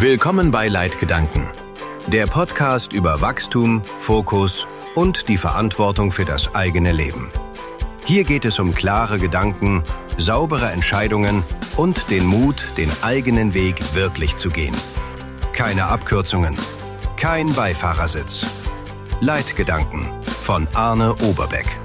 Willkommen bei Leitgedanken, der Podcast über Wachstum, Fokus und die Verantwortung für das eigene Leben. Hier geht es um klare Gedanken, saubere Entscheidungen und den Mut, den eigenen Weg wirklich zu gehen. Keine Abkürzungen, kein Beifahrersitz. Leitgedanken von Arne Oberbeck.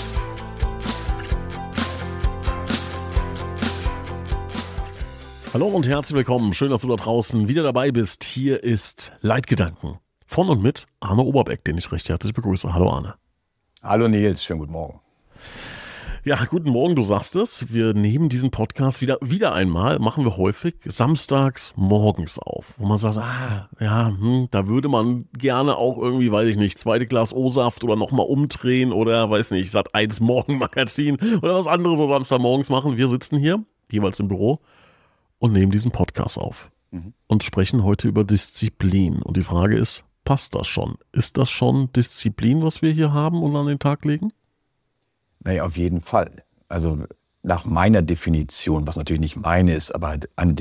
Hallo und herzlich willkommen. Schön, dass du da draußen wieder dabei bist. Hier ist Leitgedanken von und mit Arne Oberbeck, den ich recht herzlich begrüße. Hallo Arne. Hallo Nils, schönen guten Morgen. Ja, guten Morgen, du sagst es. Wir nehmen diesen Podcast wieder einmal, machen wir häufig samstags morgens auf, wo man sagt, da würde man gerne auch irgendwie, weiß ich nicht, zweite Glas O-Saft oder nochmal umdrehen oder, weiß nicht, Sat.1 Morgenmagazin oder was anderes so Samstagmorgens machen. Wir sitzen hier, jeweils im Büro, und nehmen diesen Podcast auf und sprechen heute über Disziplin. Und die Frage ist, passt das schon? Ist das schon Disziplin, was wir hier haben und an den Tag legen? Naja, auf jeden Fall. Also nach meiner Definition, was natürlich nicht meine ist, aber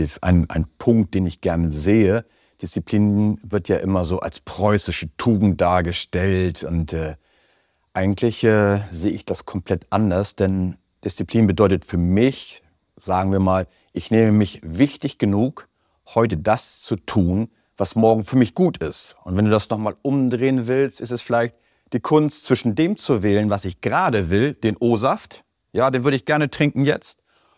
ein Punkt, den ich gerne sehe, Disziplin wird ja immer so als preußische Tugend dargestellt und eigentlich sehe ich das komplett anders, denn Disziplin bedeutet für mich, sagen wir mal, ich nehme mich wichtig genug, heute das zu tun, was morgen für mich gut ist. Und wenn du das nochmal umdrehen willst, ist es vielleicht die Kunst, zwischen dem zu wählen, was ich gerade will, den O-Saft, ja, den würde ich gerne trinken jetzt,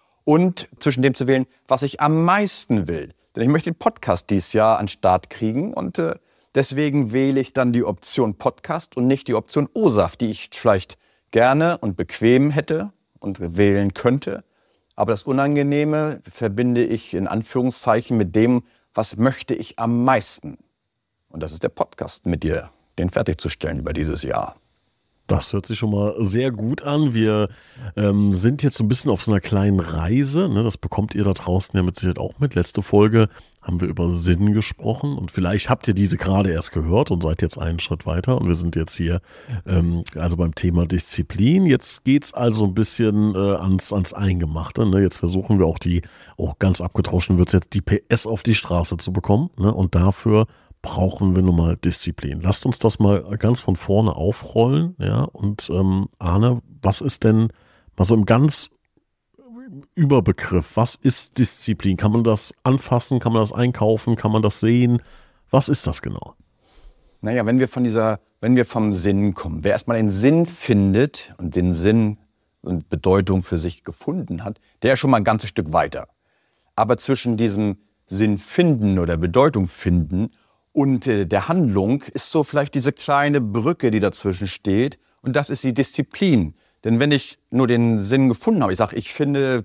und zwischen dem zu wählen, was ich am meisten will. Denn ich möchte den Podcast dieses Jahr an den Start kriegen und deswegen wähle ich dann die Option Podcast und nicht die Option O-Saft, die ich vielleicht gerne und bequem hätte und wählen könnte. Aber das Unangenehme verbinde ich in Anführungszeichen mit dem, was möchte ich am meisten. Und das ist der Podcast mit dir, den fertigzustellen über dieses Jahr. Das hört sich schon mal sehr gut an. Wir sind jetzt so ein bisschen auf so einer kleinen Reise. Ne? Das bekommt ihr da draußen ja mit Sicherheit auch mit. Letzte Folge haben wir über Sinn gesprochen und vielleicht habt ihr diese gerade erst gehört und seid jetzt einen Schritt weiter. Und wir sind jetzt hier also beim Thema Disziplin. Jetzt geht's also ein bisschen ans Eingemachte. Ne? Jetzt versuchen wir auch ganz abgedroschen wird's jetzt, die PS auf die Straße zu bekommen. Ne? Und dafür brauchen wir nun mal Disziplin. Lasst uns das mal ganz von vorne aufrollen. Ja? Und Arne, was ist denn mal so im ganz Überbegriff, was ist Disziplin? Kann man das anfassen? Kann man das einkaufen? Kann man das sehen? Was ist das genau? Naja, wenn wir vom Sinn kommen, wer erstmal den Sinn findet und den Sinn und Bedeutung für sich gefunden hat, der ist schon mal ein ganzes Stück weiter. Aber zwischen diesem Sinn finden oder Bedeutung finden und der Handlung ist so vielleicht diese kleine Brücke, die dazwischen steht. Und das ist die Disziplin. Denn wenn ich nur den Sinn gefunden habe, ich finde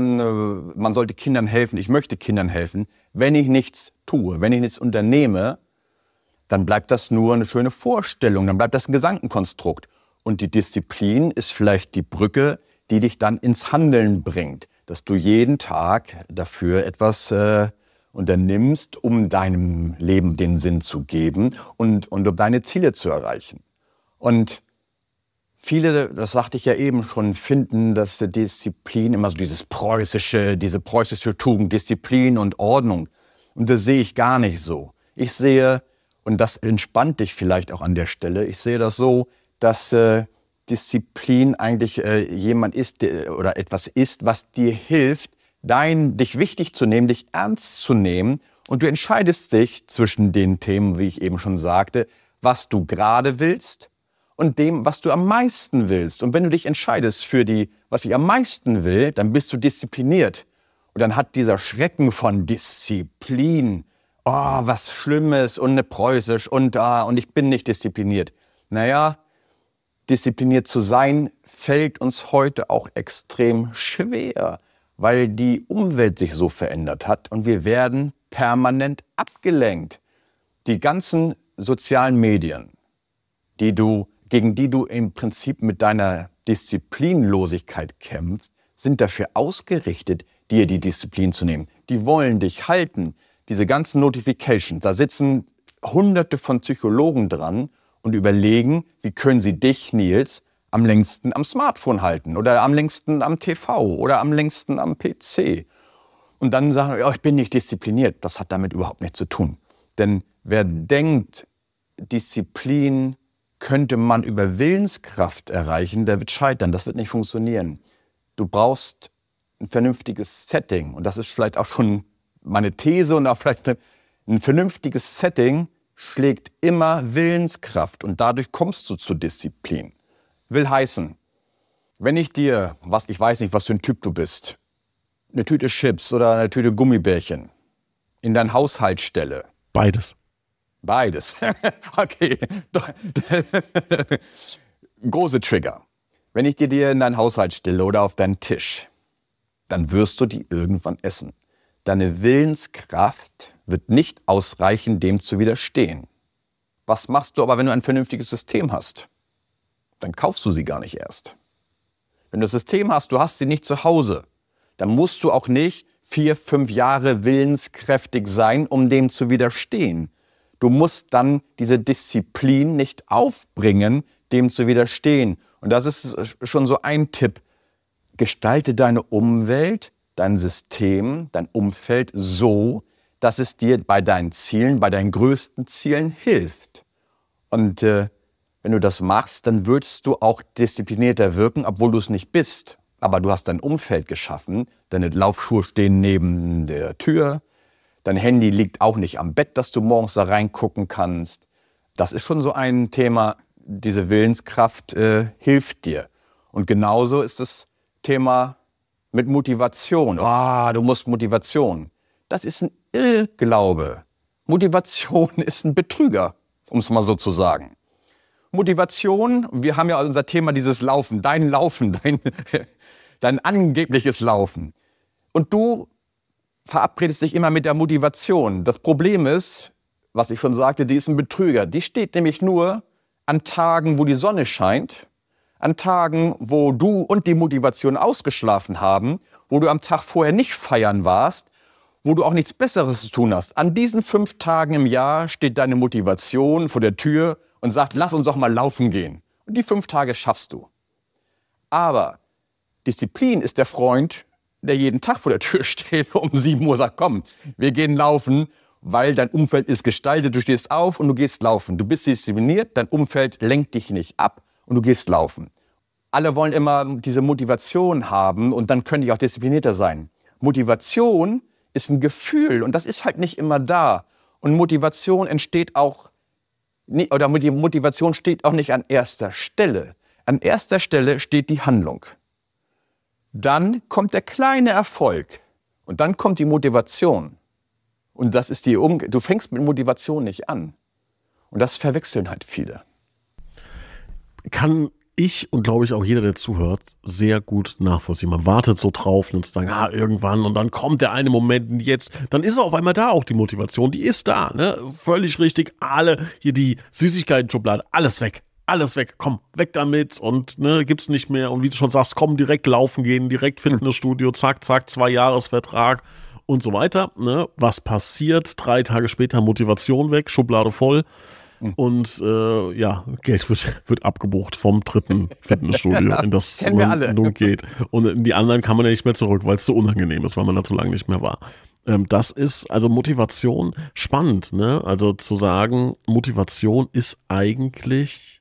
man sollte Kindern helfen, ich möchte Kindern helfen. Wenn ich nichts tue, wenn ich nichts unternehme, dann bleibt das nur eine schöne Vorstellung, dann bleibt das ein Gedankenkonstrukt. Und die Disziplin ist vielleicht die Brücke, die dich dann ins Handeln bringt. Dass du jeden Tag dafür etwas unternimmst, um deinem Leben den Sinn zu geben und um deine Ziele zu erreichen. Und viele, das sagte ich ja eben schon, finden, dass die Disziplin immer so diese preußische Tugend, Disziplin und Ordnung. Und das sehe ich gar nicht so. Ich sehe, und das entspannt dich vielleicht auch an der Stelle, ich sehe das so, dass Disziplin eigentlich jemand ist oder etwas ist, was dir hilft, dich wichtig zu nehmen, dich ernst zu nehmen. Und du entscheidest dich zwischen den Themen, wie ich eben schon sagte, was du gerade willst und dem, was du am meisten willst. Und wenn du dich entscheidest für was ich am meisten will, dann bist du diszipliniert. Und dann hat dieser Schrecken von Disziplin, was Schlimmes und ne preußisch und ich bin nicht diszipliniert. Naja, diszipliniert zu sein, fällt uns heute auch extrem schwer, weil die Umwelt sich so verändert hat und wir werden permanent abgelenkt. Die ganzen sozialen Medien, gegen die du im Prinzip mit deiner Disziplinlosigkeit kämpfst, sind dafür ausgerichtet, dir die Disziplin zu nehmen. Die wollen dich halten. Diese ganzen Notifications, da sitzen Hunderte von Psychologen dran und überlegen, wie können sie dich, Nils, am längsten am Smartphone halten oder am längsten am TV oder am längsten am PC. und dann sagen, ja, ich bin nicht diszipliniert. Das hat damit überhaupt nichts zu tun. Denn wer denkt, Disziplin könnte man über Willenskraft erreichen, der wird scheitern. Das wird nicht funktionieren. Du brauchst ein vernünftiges Setting. Und das ist vielleicht auch schon meine These und auch vielleicht ein vernünftiges Setting schlägt immer Willenskraft. Und dadurch kommst du zur Disziplin. Will heißen, wenn ich dir, ich weiß nicht, was für ein Typ du bist, eine Tüte Chips oder eine Tüte Gummibärchen in deinen Haushalt stelle. Beides. Beides. Okay. Große Trigger. Wenn ich dir in deinen Haushalt stelle oder auf deinen Tisch, dann wirst du die irgendwann essen. Deine Willenskraft wird nicht ausreichen, dem zu widerstehen. Was machst du aber, wenn du ein vernünftiges System hast? Dann kaufst du sie gar nicht erst. Wenn du das System hast, du hast sie nicht zu Hause, dann musst du auch nicht 4, 5 Jahre willenskräftig sein, um dem zu widerstehen. Du musst dann diese Disziplin nicht aufbringen, dem zu widerstehen. Und das ist schon so ein Tipp. Gestalte deine Umwelt, dein System, dein Umfeld so, dass es dir bei deinen Zielen, bei deinen größten Zielen hilft. Und wenn du das machst, dann würdest du auch disziplinierter wirken, obwohl du es nicht bist. Aber du hast dein Umfeld geschaffen, deine Laufschuhe stehen neben der Tür, dein Handy liegt auch nicht am Bett, dass du morgens da reingucken kannst. Das ist schon so ein Thema, diese Willenskraft hilft dir. Und genauso ist das Thema mit Motivation. Du musst Motivation. Das ist ein Irrglaube. Motivation ist ein Betrüger, um es mal so zu sagen. Motivation, wir haben ja unser Thema dieses Laufen, dein angebliches Laufen. Und du verabredest dich immer mit der Motivation. Das Problem ist, was ich schon sagte, die ist ein Betrüger. Die steht nämlich nur an Tagen, wo die Sonne scheint, an Tagen, wo du und die Motivation ausgeschlafen haben, wo du am Tag vorher nicht feiern warst, wo du auch nichts Besseres zu tun hast. An diesen 5 Tagen im Jahr steht deine Motivation vor der Tür und sagt, lass uns doch mal laufen gehen. Und die 5 Tage schaffst du. Aber Disziplin ist der Freund, der jeden Tag vor der Tür steht, um 7 Uhr sagt, komm, wir gehen laufen, weil dein Umfeld ist gestaltet, du stehst auf und du gehst laufen. Du bist diszipliniert, dein Umfeld lenkt dich nicht ab und du gehst laufen. Alle wollen immer diese Motivation haben und dann können die auch disziplinierter sein. Motivation ist ein Gefühl und das ist halt nicht immer da. Und Motivation entsteht auch, oder Motivation steht auch nicht an erster Stelle. An erster Stelle steht die Handlung. Dann kommt der kleine Erfolg und dann kommt die Motivation. Und das ist du fängst mit Motivation nicht an. Und das verwechseln halt viele. Kann ich und glaube ich auch jeder, der zuhört, sehr gut nachvollziehen. Man wartet so drauf und sagt, irgendwann und dann kommt der eine Moment und jetzt, dann ist auf einmal da auch die Motivation, die ist da, ne? Völlig richtig, alle, hier die Süßigkeiten-Schublade, alles weg, komm, weg damit und ne, gibt's nicht mehr und wie du schon sagst, komm, direkt laufen gehen, direkt Fitnessstudio, zack, 2-Jahres-Vertrag und so weiter, ne? Was passiert? 3 Tage später Motivation weg, Schublade voll. Und Geld wird abgebucht vom 3. Fitnessstudio, in das man nun geht. Und in die anderen kann man ja nicht mehr zurück, weil es so unangenehm ist, weil man da zu lange nicht mehr war. Das ist also Motivation spannend, ne? Also zu sagen, Motivation ist eigentlich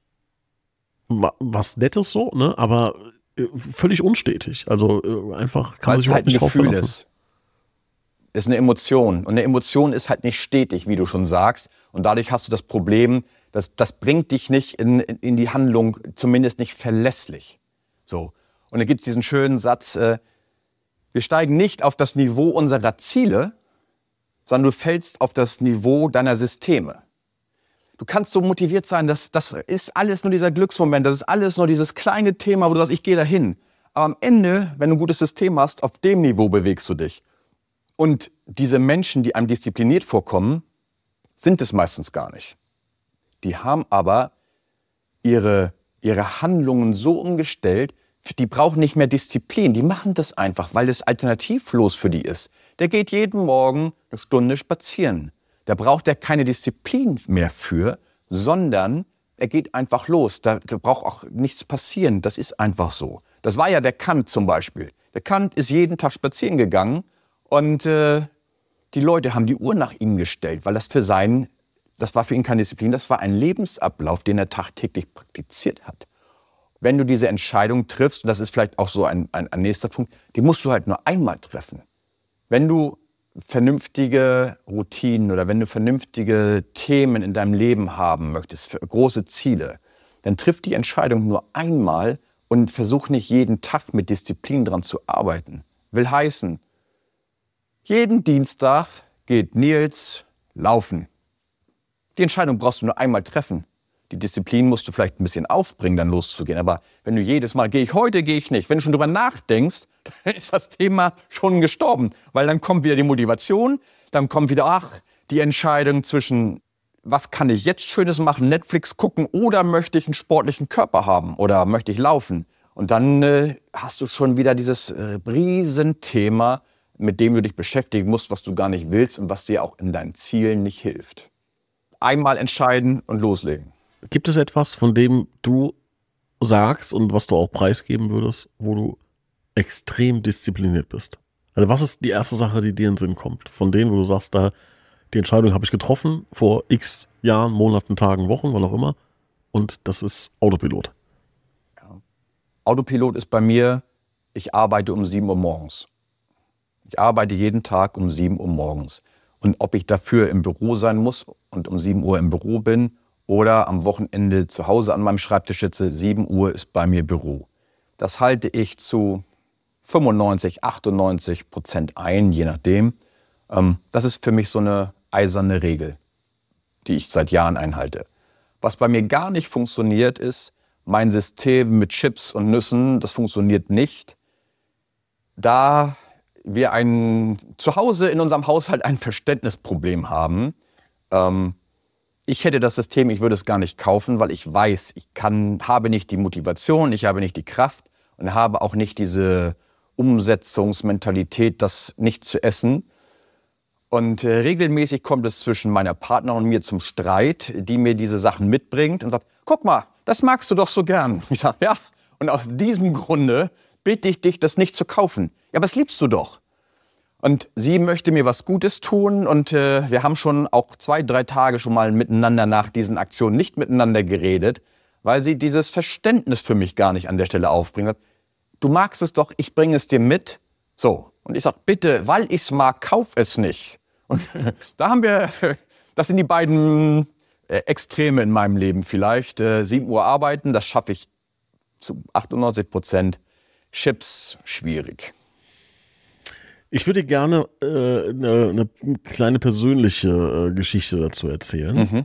was Nettes so, ne? Aber völlig unstetig. Also einfach kann man sich überhaupt nicht drauf verlassen. Ist eine Emotion. Und eine Emotion ist halt nicht stetig, wie du schon sagst. Und dadurch hast du das Problem, das bringt dich nicht in die Handlung, zumindest nicht verlässlich. So. Und da gibt es diesen schönen Satz, wir steigen nicht auf das Niveau unserer Ziele, sondern du fällst auf das Niveau deiner Systeme. Du kannst so motiviert sein, das ist alles nur dieser Glücksmoment, das ist alles nur dieses kleine Thema, wo du sagst, ich gehe dahin. Aber am Ende, wenn du ein gutes System hast, auf dem Niveau bewegst du dich. Und diese Menschen, die einem diszipliniert vorkommen, sind es meistens gar nicht. Die haben aber ihre Handlungen so umgestellt, die brauchen nicht mehr Disziplin. Die machen das einfach, weil es alternativlos für die ist. Der geht jeden Morgen 1 Stunde spazieren. Da braucht er keine Disziplin mehr für, sondern er geht einfach los. Da braucht auch nichts passieren. Das ist einfach so. Das war ja der Kant zum Beispiel. Der Kant ist jeden Tag spazieren gegangen Und die Leute haben die Uhr nach ihm gestellt, weil das war für ihn keine Disziplin, das war ein Lebensablauf, den er tagtäglich praktiziert hat. Wenn du diese Entscheidung triffst, und das ist vielleicht auch so ein nächster Punkt, die musst du halt nur einmal treffen. Wenn du vernünftige Routinen oder wenn du vernünftige Themen in deinem Leben haben möchtest, große Ziele, dann triff die Entscheidung nur einmal und versuch nicht jeden Tag mit Disziplin dran zu arbeiten. Will heißen, jeden Dienstag geht Nils laufen. Die Entscheidung brauchst du nur einmal treffen. Die Disziplin musst du vielleicht ein bisschen aufbringen, dann loszugehen. Aber wenn du jedes Mal, gehe ich heute, gehe ich nicht. Wenn du schon drüber nachdenkst, dann ist das Thema schon gestorben. Weil dann kommt wieder die Motivation, dann kommt wieder, die Entscheidung zwischen, was kann ich jetzt Schönes machen, Netflix gucken oder möchte ich einen sportlichen Körper haben oder möchte ich laufen? Und dann hast du schon wieder dieses Riesenthema, mit dem du dich beschäftigen musst, was du gar nicht willst und was dir auch in deinen Zielen nicht hilft. Einmal entscheiden und loslegen. Gibt es etwas, von dem du sagst und was du auch preisgeben würdest, wo du extrem diszipliniert bist? Also was ist die erste Sache, die dir in den Sinn kommt? Von denen, wo du sagst, die Entscheidung habe ich getroffen vor x Jahren, Monaten, Tagen, Wochen, wann auch immer. Und das ist Autopilot. Ja. Autopilot ist bei mir, ich arbeite um 7 Uhr morgens. Ich arbeite jeden Tag um 7 Uhr morgens. Und ob ich dafür im Büro sein muss und um 7 Uhr im Büro bin oder am Wochenende zu Hause an meinem Schreibtisch sitze, 7 Uhr ist bei mir Büro. Das halte ich zu 95-98% ein, je nachdem. Das ist für mich so eine eiserne Regel, die ich seit Jahren einhalte. Was bei mir gar nicht funktioniert ist, mein System mit Chips und Nüssen, das funktioniert nicht. Da wir zu Hause in unserem Haushalt ein Verständnisproblem haben. Ich hätte das System, ich würde es gar nicht kaufen, weil ich weiß, habe nicht die Motivation, ich habe nicht die Kraft und habe auch nicht diese Umsetzungsmentalität, das nicht zu essen. Und regelmäßig kommt es zwischen meiner Partnerin und mir zum Streit, die mir diese Sachen mitbringt und sagt, guck mal, das magst du doch so gern. Ich sage, ja, und aus diesem Grunde bitte ich dich, das nicht zu kaufen. Ja, aber das liebst du doch. Und sie möchte mir was Gutes tun und wir haben schon auch 2-3 Tage schon mal miteinander nach diesen Aktionen nicht miteinander geredet, weil sie dieses Verständnis für mich gar nicht an der Stelle aufbringt. Du magst es doch, ich bringe es dir mit. So, und ich sage, bitte, weil ich es mag, kauf es nicht. Und das sind die beiden Extreme in meinem Leben vielleicht. 7 Uhr arbeiten, das schaffe ich zu 98%. Chips, schwierig. Ich würde gerne eine kleine persönliche Geschichte dazu erzählen.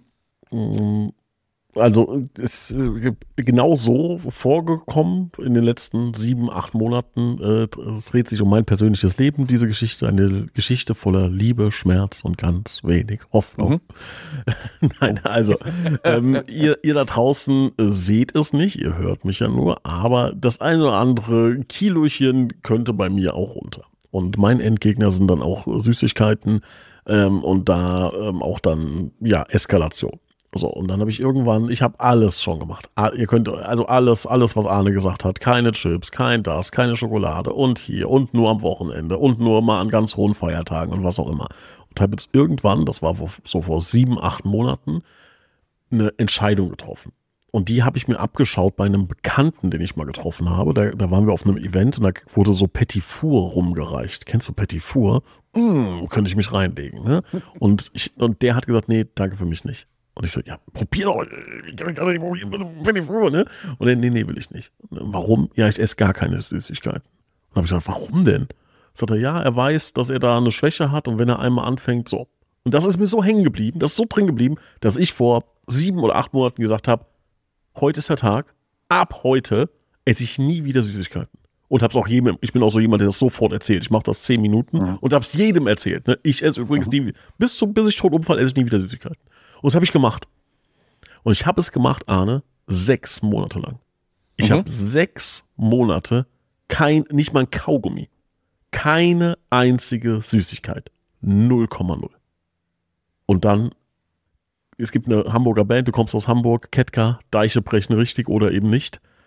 Also es ist genau so vorgekommen in den letzten 7-8 Monaten. Es dreht sich um mein persönliches Leben, diese Geschichte. Eine Geschichte voller Liebe, Schmerz und ganz wenig Hoffnung. Nein, also ihr da draußen seht es nicht, ihr hört mich ja nur, aber das eine oder andere Kilochen könnte bei mir auch runter. Und mein Endgegner sind dann auch Süßigkeiten und da auch dann, ja, Eskalation. So, und dann habe ich habe alles schon gemacht. Ihr könnt, also alles, was Arne gesagt hat. Keine Chips, kein das, keine Schokolade und hier und nur am Wochenende und nur mal an ganz hohen Feiertagen und was auch immer. Und habe jetzt irgendwann, das war so vor 7-8 Monaten, eine Entscheidung getroffen. Und die habe ich mir abgeschaut bei einem Bekannten, den ich mal getroffen habe. Da waren wir auf einem Event und da wurde so Petit Four rumgereicht. Kennst du Petit Four? Könnte ich mich reinlegen. Ne? Und der hat gesagt, nee, danke für mich nicht. Und ich so, ja, probier doch. Ich kann gar nicht probieren, Petit Four, ne? Und er, nee, will ich nicht. Warum? Ja, ich esse gar keine Süßigkeiten. Und habe ich gesagt, warum denn? Sagt er, ja, er weiß, dass er da eine Schwäche hat und wenn er einmal anfängt, so. Und das ist mir so hängen geblieben, das ist so drin geblieben, dass ich vor 7 oder 8 Monaten gesagt habe, heute ist der Tag, ab heute esse ich nie wieder Süßigkeiten. Und hab's auch jedem, ich bin auch so jemand, der das sofort erzählt. Ich mache das 10 Minuten und hab's jedem erzählt. Ne? Ich esse übrigens nie, bis ich tot umfalle, esse ich nie wieder Süßigkeiten. Und das habe ich gemacht. Und ich habe es gemacht, Arne, 6 Monate lang. Ich habe 6 Monate nicht mal ein Kaugummi. Keine einzige Süßigkeit. 0,0. Und dann, es gibt eine Hamburger Band, du kommst aus Hamburg, Ketka, Deiche brechen richtig oder eben nicht.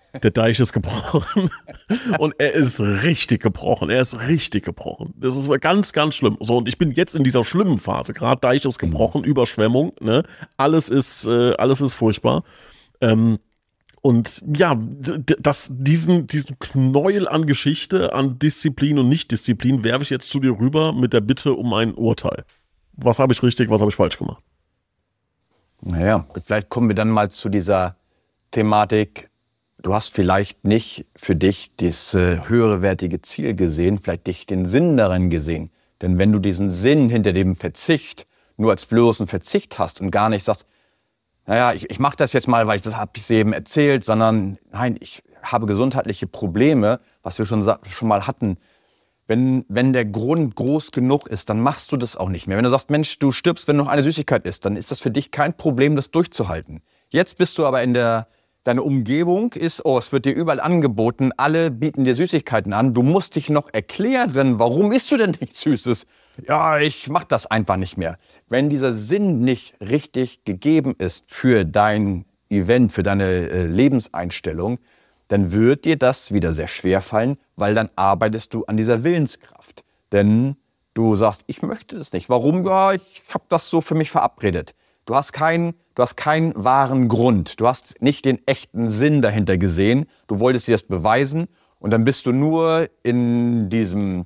Der Deich ist gebrochen. Und er ist richtig gebrochen. Das ist ganz, ganz schlimm. So, und ich bin jetzt in dieser schlimmen Phase. Gerade Deich ist gebrochen, Überschwemmung. Ne? Alles ist furchtbar. Und ja, diesen Knäuel an Geschichte, an Disziplin und Nicht-Disziplin werfe ich jetzt zu dir rüber mit der Bitte um ein Urteil. Was habe ich richtig, was habe ich falsch gemacht? Naja, vielleicht kommen wir dann mal zu dieser Thematik. Du hast vielleicht nicht für dich das höherewertige Ziel gesehen, vielleicht nicht den Sinn darin gesehen. Denn wenn du diesen Sinn hinter dem Verzicht nur als bloßen Verzicht hast und gar nicht sagst, naja, ich mache das jetzt mal, weil das habe ich eben erzählt, sondern nein, ich habe gesundheitliche Probleme, was wir schon mal hatten. Wenn der Grund groß genug ist, dann machst du das auch nicht mehr. Wenn du sagst, Mensch, du stirbst, wenn noch eine Süßigkeit ist, dann ist das für dich kein Problem, das durchzuhalten. Jetzt bist du aber deine Umgebung ist, es wird dir überall angeboten, alle bieten dir Süßigkeiten an. Du musst dich noch erklären, warum isst du denn nichts Süßes? Ja, ich mach das einfach nicht mehr. Wenn dieser Sinn nicht richtig gegeben ist für dein Event, für deine Lebenseinstellung, dann wird dir das wieder sehr schwer fallen, weil dann arbeitest du an dieser Willenskraft. Denn du sagst, ich möchte das nicht. Warum? Ja, ich habe das so für mich verabredet. Du hast keinen wahren Grund. Du hast nicht den echten Sinn dahinter gesehen. Du wolltest dir das beweisen und dann bist du nur in diesem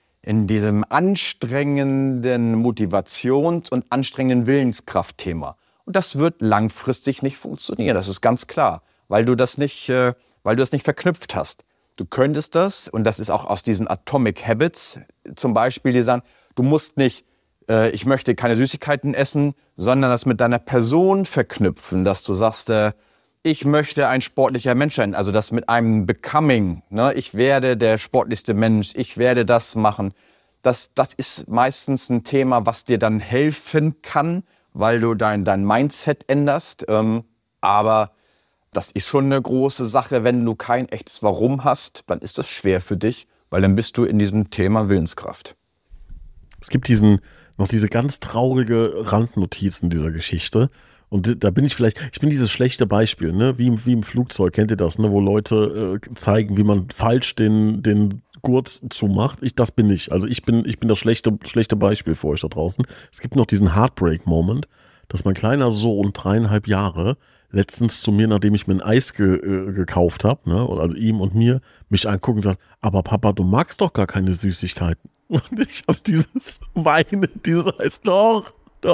anstrengenden Motivations- und anstrengenden Willenskraftthema. Und das wird langfristig nicht funktionieren, das ist ganz klar, weil du das nicht verknüpft hast. Du könntest das, und das ist auch aus diesen Atomic Habits zum Beispiel, die sagen, du musst nicht, ich möchte keine Süßigkeiten essen, sondern das mit deiner Person verknüpfen, dass du sagst, ich möchte ein sportlicher Mensch sein, also das mit einem Becoming, ne? Ich werde der sportlichste Mensch, ich werde das machen. Das ist meistens ein Thema, was dir dann helfen kann, weil du dein Mindset änderst. Aber das ist schon eine große Sache, wenn du kein echtes Warum hast, dann ist das schwer für dich, weil dann bist du in diesem Thema Willenskraft. Es gibt noch diese ganz traurige Randnotiz in dieser Geschichte. Und da bin ich bin dieses schlechte Beispiel, ne? Wie im Flugzeug, kennt ihr das, ne? Wo Leute zeigen, wie man falsch den Gurt zumacht. Das bin ich. Also ich bin das schlechte Beispiel für euch da draußen. Es gibt noch diesen Heartbreak-Moment, dass mein kleiner Sohn, 3,5 Jahre, letztens zu mir, nachdem ich mir ein Eis gekauft habe, ne? Also ihm und mir, mich angucken und sagt, aber Papa, du magst doch gar keine Süßigkeiten. Und ich habe dieses Weinen, dieses Eis, doch,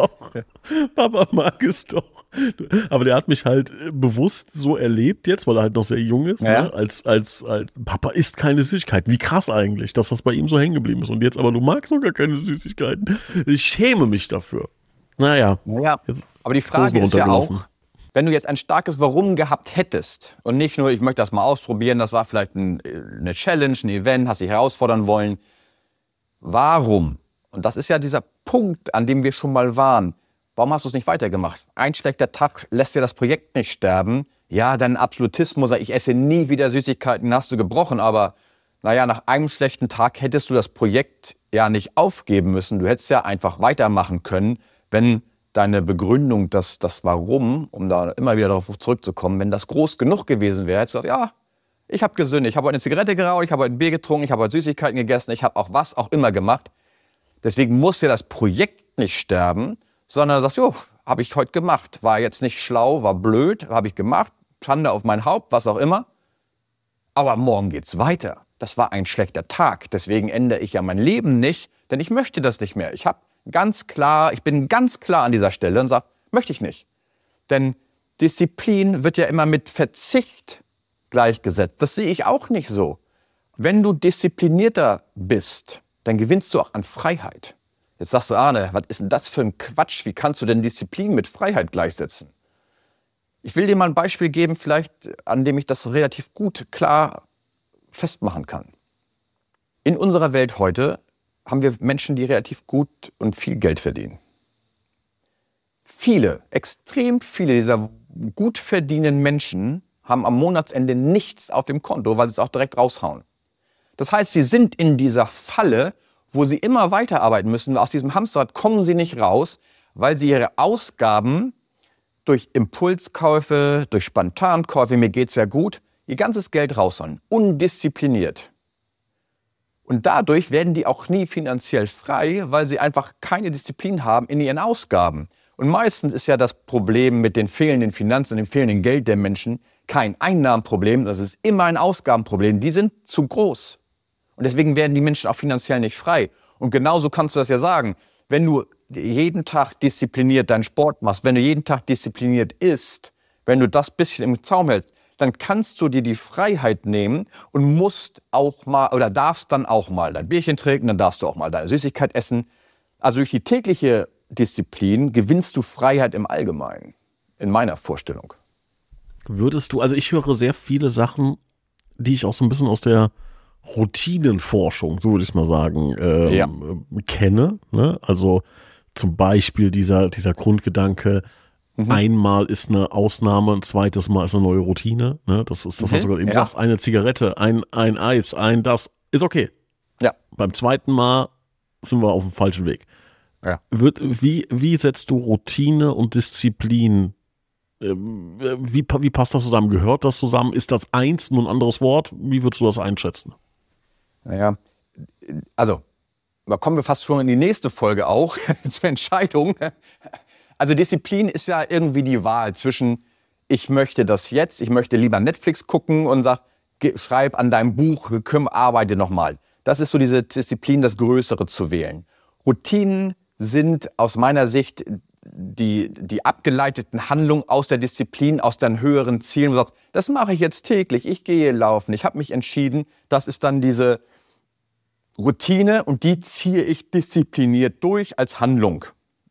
Papa mag es doch. Aber der hat mich halt bewusst so erlebt jetzt, weil er halt noch sehr jung ist, ja. Ne? Als Papa isst keine Süßigkeiten. Wie krass eigentlich, dass das bei ihm so hängen geblieben ist. Und jetzt aber, du magst doch gar keine Süßigkeiten. Ich schäme mich dafür. Naja. Aber die Frage ist ja auch, wenn du jetzt ein starkes Warum gehabt hättest und nicht nur, ich möchte das mal ausprobieren, das war vielleicht eine Challenge, ein Event, hast dich herausfordern wollen. Warum? Und das ist ja dieser Punkt, an dem wir schon mal waren. Warum hast du es nicht weitergemacht? Ein schlechter Tag lässt dir das Projekt nicht sterben. Ja, dein Absolutismus, ich esse nie wieder Süßigkeiten, hast du gebrochen. Aber naja, nach einem schlechten Tag hättest du das Projekt ja nicht aufgeben müssen. Du hättest ja einfach weitermachen können, wenn deine Begründung, das Warum, um da immer wieder darauf zurückzukommen, wenn das groß genug gewesen wäre, hättest du gesagt, ja, ich habe gesündigt, ich habe heute eine Zigarette geraucht, ich habe heute ein Bier getrunken, ich habe heute Süßigkeiten gegessen, ich habe auch was auch immer gemacht. Deswegen muss ja das Projekt nicht sterben, sondern du sagst, jo, habe ich heute gemacht. War jetzt nicht schlau, war blöd, habe ich gemacht, Schande auf mein Haupt, was auch immer. Aber morgen geht's weiter. Das war ein schlechter Tag, deswegen ändere ich ja mein Leben nicht, denn ich möchte das nicht mehr. Ich bin ganz klar an dieser Stelle und sage, möchte ich nicht. Denn Disziplin wird ja immer mit Verzicht gleichgesetzt. Das sehe ich auch nicht so. Wenn du disziplinierter bist, dann gewinnst du auch an Freiheit. Jetzt sagst du, Arne, was ist denn das für ein Quatsch? Wie kannst du denn Disziplin mit Freiheit gleichsetzen? Ich will dir mal ein Beispiel geben, vielleicht, an dem ich das relativ gut, klar festmachen kann. In unserer Welt heute haben wir Menschen, die relativ gut und viel Geld verdienen. Extrem viele dieser gut verdienenden Menschen haben am Monatsende nichts auf dem Konto, weil sie es auch direkt raushauen. Das heißt, sie sind in dieser Falle, wo sie immer weiterarbeiten müssen. Aus diesem Hamsterrad kommen sie nicht raus, weil sie ihre Ausgaben durch Impulskäufe, durch Spontankäufe, mir geht's ja gut, ihr ganzes Geld raushauen, undiszipliniert. Und dadurch werden die auch nie finanziell frei, weil sie einfach keine Disziplin haben in ihren Ausgaben. Und meistens ist ja das Problem mit den fehlenden Finanzen, dem fehlenden Geld der Menschen kein Einnahmenproblem, das ist immer ein Ausgabenproblem. Die sind zu groß. Und deswegen werden die Menschen auch finanziell nicht frei. Und genauso kannst du das ja sagen. Wenn du jeden Tag diszipliniert deinen Sport machst, wenn du jeden Tag diszipliniert isst, wenn du das bisschen im Zaum hältst, dann kannst du dir die Freiheit nehmen und musst auch mal oder darfst dann auch mal dein Bierchen trinken, dann darfst du auch mal deine Süßigkeit essen. Also durch die tägliche Disziplin gewinnst du Freiheit im Allgemeinen, in meiner Vorstellung. Würdest du, also ich höre sehr viele Sachen, die ich auch so ein bisschen aus der Routinenforschung, so würde ich mal sagen, kenne. Ne? Also zum Beispiel dieser Grundgedanke, einmal ist eine Ausnahme, ein zweites Mal ist eine neue Routine. Ne? Das ist das, was du gerade eben sagst. Eine Zigarette, ein Eis, das ist okay. Ja. Beim zweiten Mal sind wir auf dem falschen Weg. Ja. Wie setzt du Routine und Disziplin? Wie passt das zusammen? Gehört das zusammen? Ist das eins, nur ein anderes Wort? Wie würdest du das einschätzen? Naja, also, da kommen wir fast schon in die nächste Folge auch, zur Entscheidung. Also Disziplin ist ja irgendwie die Wahl zwischen, ich möchte das jetzt, ich möchte lieber Netflix gucken und sag, schreib an deinem Buch, arbeite nochmal. Das ist so diese Disziplin, das Größere zu wählen. Routinen sind aus meiner Sicht die abgeleiteten Handlungen aus der Disziplin, aus deinen höheren Zielen. Du sagst, das mache ich jetzt täglich, ich gehe laufen, ich habe mich entschieden. Das ist dann diese Routine und die ziehe ich diszipliniert durch als Handlung.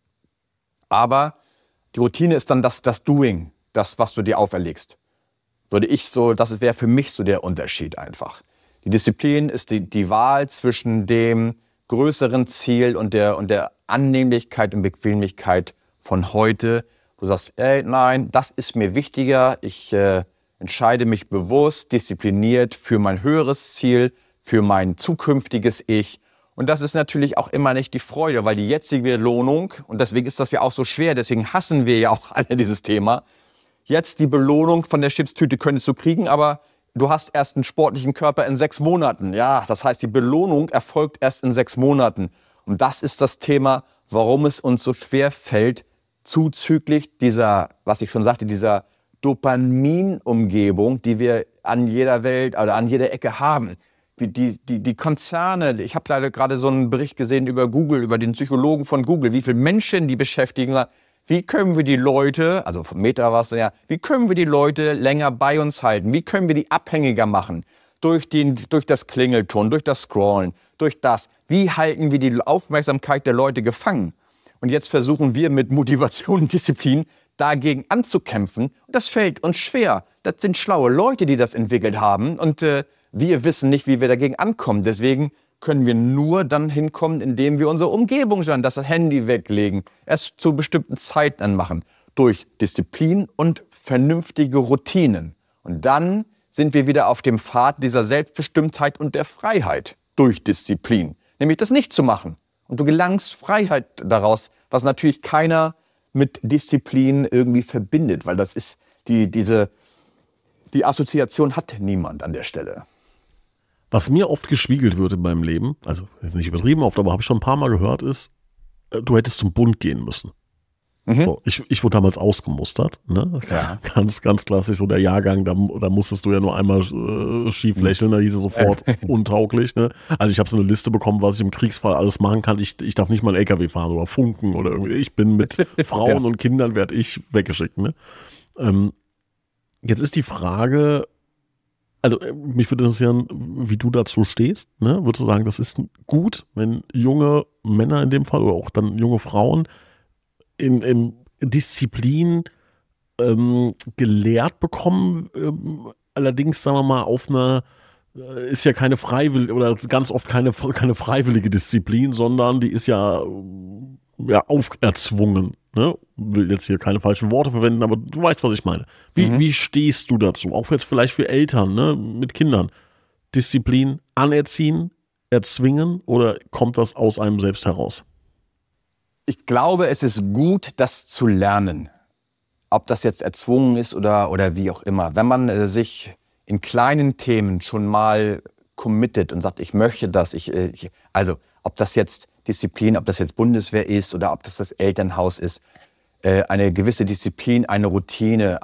Aber die Routine ist dann das Doing, das, was du dir auferlegst. Das wäre für mich so der Unterschied einfach. Die Disziplin ist die Wahl zwischen dem größeren Ziel und der Annehmlichkeit und Bequemlichkeit von heute. Du sagst, nein, das ist mir wichtiger. Ich entscheide mich bewusst, diszipliniert für mein höheres Ziel, für mein zukünftiges Ich. Und das ist natürlich auch immer nicht die Freude, weil die jetzige Belohnung, und deswegen ist das ja auch so schwer, deswegen hassen wir ja auch alle dieses Thema, jetzt die Belohnung von der Chipstüte könntest du kriegen, aber du hast erst einen sportlichen Körper in 6 Monaten. Ja, das heißt, die Belohnung erfolgt erst in 6 Monaten. Und das ist das Thema, warum es uns so schwer fällt, zuzüglich dieser, was ich schon sagte, dieser Dopamin-Umgebung, die wir an jeder Welt oder an jeder Ecke haben. Die Konzerne, ich habe leider gerade so einen Bericht gesehen über Google, über den Psychologen von Google, wie viele Menschen die beschäftigen. Wie können wir die Leute, also von Meta war es ja, wie können wir die Leute länger bei uns halten? Wie können wir die abhängiger machen? Durch das Klingelton, durch das Scrollen, durch das. Wie halten wir die Aufmerksamkeit der Leute gefangen? Und jetzt versuchen wir mit Motivation und Disziplin dagegen anzukämpfen. Und das fällt uns schwer. Das sind schlaue Leute, die das entwickelt haben. Und wir wissen nicht, wie wir dagegen ankommen. Deswegen können wir nur dann hinkommen, indem wir unsere Umgebung schauen, das Handy weglegen, es zu bestimmten Zeiten anmachen, durch Disziplin und vernünftige Routinen. Und dann sind wir wieder auf dem Pfad dieser Selbstbestimmtheit und der Freiheit durch Disziplin, nämlich das nicht zu machen. Und du gelangst Freiheit daraus, was natürlich keiner mit Disziplin irgendwie verbindet, weil das ist die Assoziation hat niemand an der Stelle. Was mir oft gespiegelt wird in meinem Leben, also nicht übertrieben oft, aber habe ich schon ein paar Mal gehört, ist, du hättest zum Bund gehen müssen. So, ich wurde damals ausgemustert, ne? Ja. Ganz klassisch, so der Jahrgang, da musstest du ja nur einmal schief lächeln, da hieß es sofort untauglich. Ne? Also ich habe so eine Liste bekommen, was ich im Kriegsfall alles machen kann. Ich darf nicht mal einen LKW fahren oder funken oder irgendwie. Ich bin mit Frauen und Kindern, werde ich weggeschickt. Ne? Jetzt ist die Frage, also mich würde interessieren, wie du dazu stehst. Ne? Würdest du sagen, das ist gut, wenn junge Männer in dem Fall oder auch dann junge Frauen in Disziplin gelehrt bekommen, allerdings, sagen wir mal, auf einer, ist ja keine freiwillige oder ganz oft keine freiwillige Disziplin, sondern die ist ja auferzwungen. Ne? Will jetzt hier keine falschen Worte verwenden, aber du weißt, was ich meine. Wie stehst du dazu? Auch jetzt vielleicht für Eltern, ne? Mit Kindern. Disziplin anerziehen, erzwingen oder kommt das aus einem selbst heraus? Ich glaube, es ist gut, das zu lernen. Ob das jetzt erzwungen ist oder wie auch immer. Wenn man sich in kleinen Themen schon mal committed und sagt, ich möchte das, also ob das jetzt Disziplin, ob das jetzt Bundeswehr ist oder ob das Elternhaus ist, eine gewisse Disziplin, eine Routine,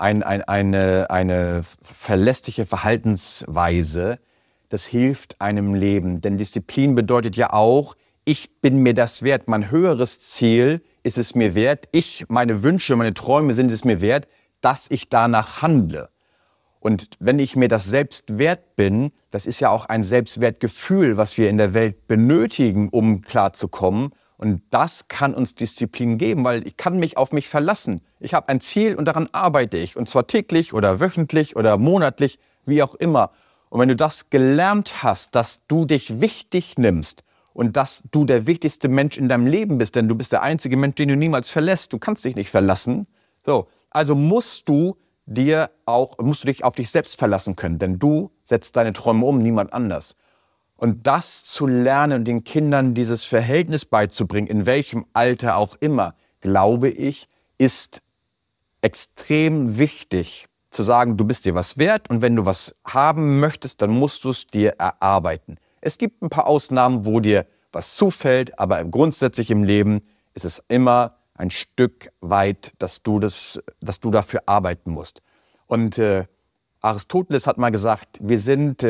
eine verlässliche Verhaltensweise, das hilft einem Leben. Denn Disziplin bedeutet ja auch, ich bin mir das wert, mein höheres Ziel ist es mir wert, meine Wünsche, meine Träume sind es mir wert, dass ich danach handle. Und wenn ich mir das selbst wert bin, das ist ja auch ein Selbstwertgefühl, was wir in der Welt benötigen, um klarzukommen. Und das kann uns Disziplin geben, weil ich kann mich auf mich verlassen. Ich habe ein Ziel und daran arbeite ich. Und zwar täglich oder wöchentlich oder monatlich, wie auch immer. Und wenn du das gelernt hast, dass du dich wichtig nimmst und dass du der wichtigste Mensch in deinem Leben bist, denn du bist der einzige Mensch, den du niemals verlässt. Du kannst dich nicht verlassen. So, also musst du dich auf dich selbst verlassen können, denn du setzt deine Träume um, niemand anders. Und das zu lernen, den Kindern dieses Verhältnis beizubringen, in welchem Alter auch immer, glaube ich, ist extrem wichtig, zu sagen, du bist dir was wert und wenn du was haben möchtest, dann musst du es dir erarbeiten. Es gibt ein paar Ausnahmen, wo dir was zufällt, aber grundsätzlich im Leben ist es immer ein Stück weit, dass du dafür arbeiten musst. Und Aristoteles hat mal gesagt, wir sind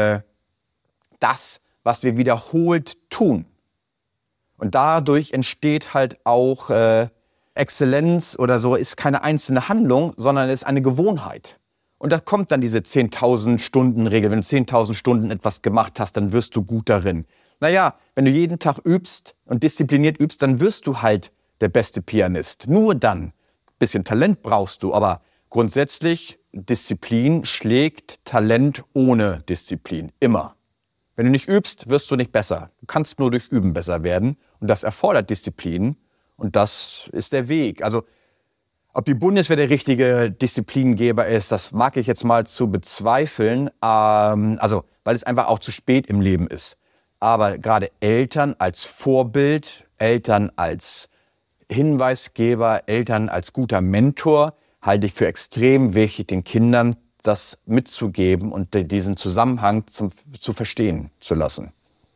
das, was wir wiederholt tun. Und dadurch entsteht halt auch Exzellenz oder so, ist keine einzelne Handlung, sondern ist eine Gewohnheit. Und da kommt dann diese 10.000 Stunden Regel. Wenn du 10.000 Stunden etwas gemacht hast, dann wirst du gut darin. Naja, wenn du jeden Tag übst und diszipliniert übst, dann wirst du halt der beste Pianist. Nur dann. Ein bisschen Talent brauchst du, aber grundsätzlich, Disziplin schlägt Talent ohne Disziplin. Immer. Wenn du nicht übst, wirst du nicht besser. Du kannst nur durch Üben besser werden. Und das erfordert Disziplin. Und das ist der Weg. Also, ob die Bundeswehr der richtige Disziplingeber ist, das mag ich jetzt mal zu bezweifeln. Weil es einfach auch zu spät im Leben ist. Aber gerade Eltern als Vorbild, Eltern als Hinweisgeber, Eltern als guter Mentor, halte ich für extrem wichtig, den Kindern das mitzugeben und diesen Zusammenhang zu verstehen zu lassen.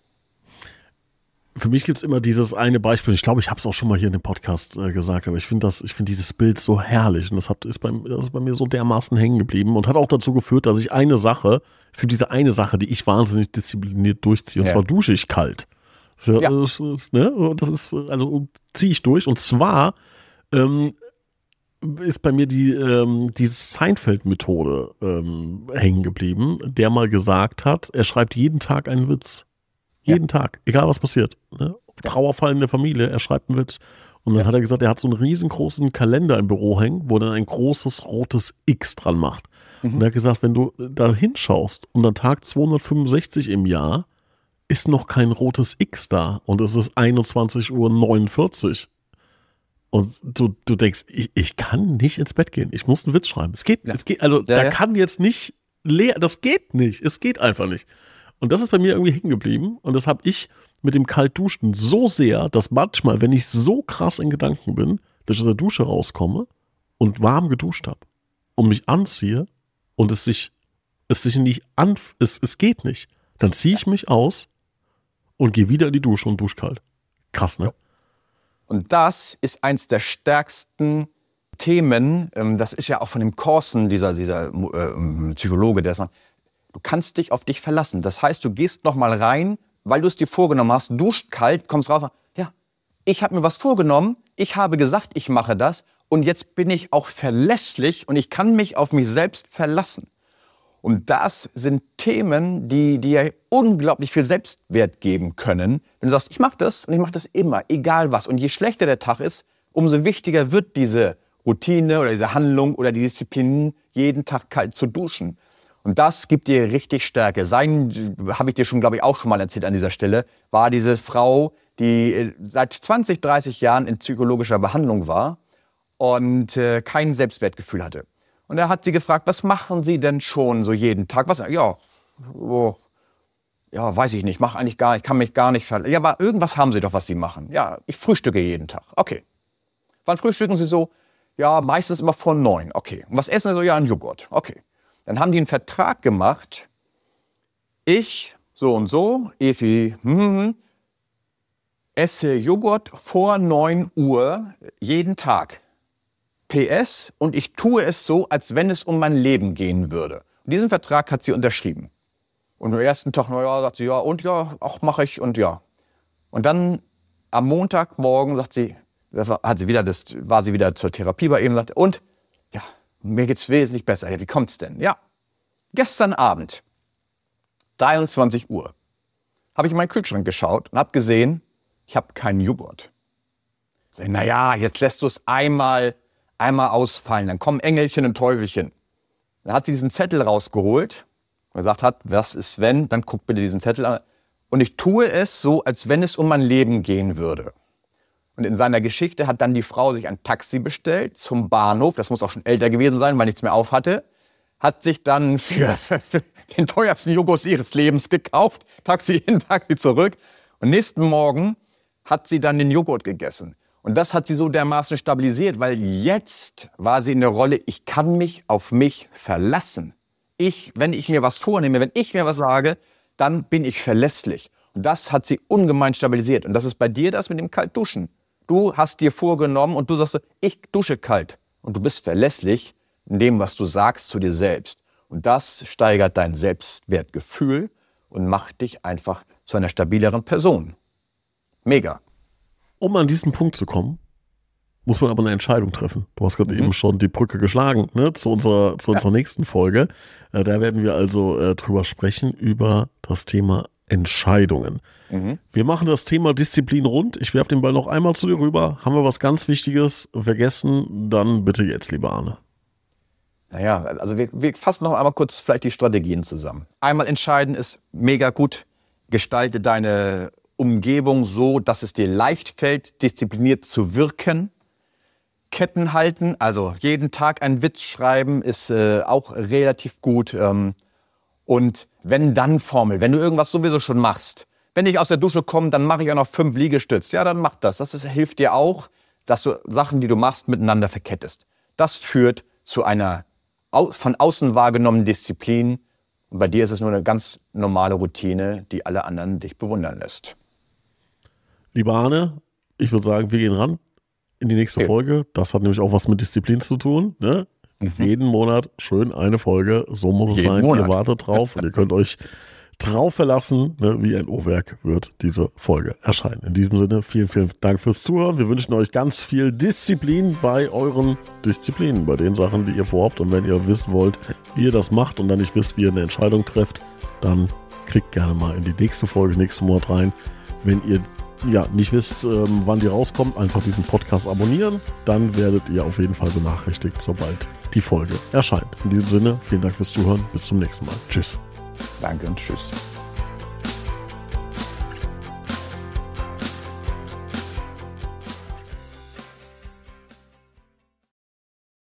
Für mich gibt es immer dieses eine Beispiel, ich glaube, ich habe es auch schon mal hier in dem Podcast gesagt, aber ich finde dieses Bild so herrlich und das ist bei mir so dermaßen hängen geblieben und hat auch dazu geführt, dass ich es gibt diese eine Sache, die ich wahnsinnig diszipliniert durchziehe, und zwar dusche ich kalt. Also ziehe ich durch, und zwar ist bei mir diese Seinfeld-Methode hängen geblieben, der mal gesagt hat, er schreibt jeden Tag einen Witz. Jeden Tag, egal was passiert. Ne? Trauerfall in der Familie, er schreibt einen Witz. Und dann hat er gesagt, er hat so einen riesengroßen Kalender im Büro hängen, wo er dann ein großes rotes X dran macht. Und er hat gesagt, wenn du da hinschaust und an Tag 265 im Jahr ist noch kein rotes X da und es ist 21:49 Uhr. Und du denkst, ich kann nicht ins Bett gehen. Ich muss einen Witz schreiben. Es geht, kann jetzt nicht das geht nicht. Es geht einfach nicht. Und das ist bei mir irgendwie hängen geblieben. Und das habe ich mit dem Kaltduschen so sehr, dass manchmal, wenn ich so krass in Gedanken bin, dass ich aus der Dusche rauskomme und warm geduscht habe und mich anziehe und es geht nicht. Dann ziehe ich mich aus und gehe wieder in die Dusche und dusche kalt. Krass, ne? Und das ist eins der stärksten Themen, das ist ja auch von dem Corson, dieser Psychologe, der sagt, du kannst dich auf dich verlassen. Das heißt, du gehst nochmal rein, weil du es dir vorgenommen hast, duscht kalt, kommst raus und sagst, ja, ich habe mir was vorgenommen, ich habe gesagt, ich mache das und jetzt bin ich auch verlässlich und ich kann mich auf mich selbst verlassen. Und das sind Themen, die dir unglaublich viel Selbstwert geben können. Wenn du sagst, ich mache das und ich mache das immer, egal was. Und je schlechter der Tag ist, umso wichtiger wird diese Routine oder diese Handlung oder die Disziplin, jeden Tag kalt zu duschen. Und das gibt dir richtig Stärke. Habe ich dir schon, glaube ich, auch schon mal erzählt an dieser Stelle, war diese Frau, die seit 20, 30 Jahren in psychologischer Behandlung war und kein Selbstwertgefühl hatte. Und er hat sie gefragt, was machen Sie denn schon so jeden Tag? Weiß ich nicht, mache eigentlich gar nicht, kann mich gar nicht verlassen. Ja, aber irgendwas haben Sie doch, was Sie machen. Ja, ich frühstücke jeden Tag. Okay. Wann frühstücken Sie so? Ja, meistens immer vor 9. Okay. Und was essen Sie so? Ja, einen Joghurt. Okay. Dann haben die einen Vertrag gemacht. Ich, so und so, Evi, esse Joghurt vor 9 Uhr jeden Tag. PS, und ich tue es so, als wenn es um mein Leben gehen würde. Und diesen Vertrag hat sie unterschrieben. Und am ersten Tag, sagt sie, ja, und ja, auch mache ich und ja. Und dann am Montagmorgen sagt sie, war sie wieder zur Therapie bei ihm und sagte, und ja, mir geht's wesentlich besser. Ja, wie kommt's denn? Ja, gestern Abend, 23 Uhr, habe ich in meinen Kühlschrank geschaut und habe gesehen, ich habe keinen Joghurt. Naja, jetzt lässt du es einmal ausfallen, dann kommen Engelchen und Teufelchen. Dann hat sie diesen Zettel rausgeholt und gesagt hat, was ist wenn, dann guck bitte diesen Zettel an. Und ich tue es so, als wenn es um mein Leben gehen würde. Und in seiner Geschichte hat dann die Frau sich ein Taxi bestellt zum Bahnhof, das muss auch schon älter gewesen sein, weil nichts mehr auf hatte, hat sich dann für den teuersten Joghurt ihres Lebens gekauft, Taxi hin, Taxi zurück. Und nächsten Morgen hat sie dann den Joghurt gegessen. Und das hat sie so dermaßen stabilisiert, weil jetzt war sie in der Rolle, ich kann mich auf mich verlassen. Wenn ich mir was vornehme, wenn ich mir was sage, dann bin ich verlässlich. Und das hat sie ungemein stabilisiert. Und das ist bei dir das mit dem Kaltduschen. Du hast dir vorgenommen und du sagst so, ich dusche kalt. Und du bist verlässlich in dem, was du sagst zu dir selbst. Und das steigert dein Selbstwertgefühl und macht dich einfach zu einer stabileren Person. Mega. Um an diesen Punkt zu kommen, muss man aber eine Entscheidung treffen. Du hast gerade eben schon die Brücke geschlagen, ne, zu unserer nächsten Folge. Da werden wir also drüber sprechen, über das Thema Entscheidungen. Wir machen das Thema Disziplin rund. Ich werfe den Ball noch einmal zu dir rüber. Haben wir was ganz Wichtiges vergessen? Dann bitte jetzt, lieber Arne. Naja, also wir fassen noch einmal kurz vielleicht die Strategien zusammen. Einmal entscheiden ist mega gut. Gestalte deine Umgebung so, dass es dir leicht fällt, diszipliniert zu wirken. Ketten halten, also jeden Tag einen Witz schreiben, ist auch relativ gut. Und Wenn-Dann-Formel, wenn du irgendwas sowieso schon machst, wenn ich aus der Dusche komme, dann mache ich auch noch 5 Liegestütze. Ja, dann mach das. Hilft dir auch, dass du Sachen, die du machst, miteinander verkettest. Das führt zu einer von außen wahrgenommenen Disziplin. Und bei dir ist es nur eine ganz normale Routine, die alle anderen dich bewundern lässt. Lieber Arne, ich würde sagen, wir gehen ran in die nächste Folge. Das hat nämlich auch was mit Disziplin zu tun. Ne? Jeden Monat schön eine Folge. So muss es sein. Ihr wartet drauf und ihr könnt euch drauf verlassen, ne? Wie ein Uhrwerk wird diese Folge erscheinen. In diesem Sinne, vielen, vielen Dank fürs Zuhören. Wir wünschen euch ganz viel Disziplin bei euren Disziplinen, bei den Sachen, die ihr vorhabt. Und wenn ihr wissen wollt, wie ihr das macht und dann nicht wisst, wie ihr eine Entscheidung trefft, dann klickt gerne mal in die nächste Folge, nächsten Monat rein. Wenn ihr nicht wisst, wann die rauskommt, einfach diesen Podcast abonnieren. Dann werdet ihr auf jeden Fall benachrichtigt, sobald die Folge erscheint. In diesem Sinne, vielen Dank fürs Zuhören. Bis zum nächsten Mal. Tschüss. Danke und tschüss.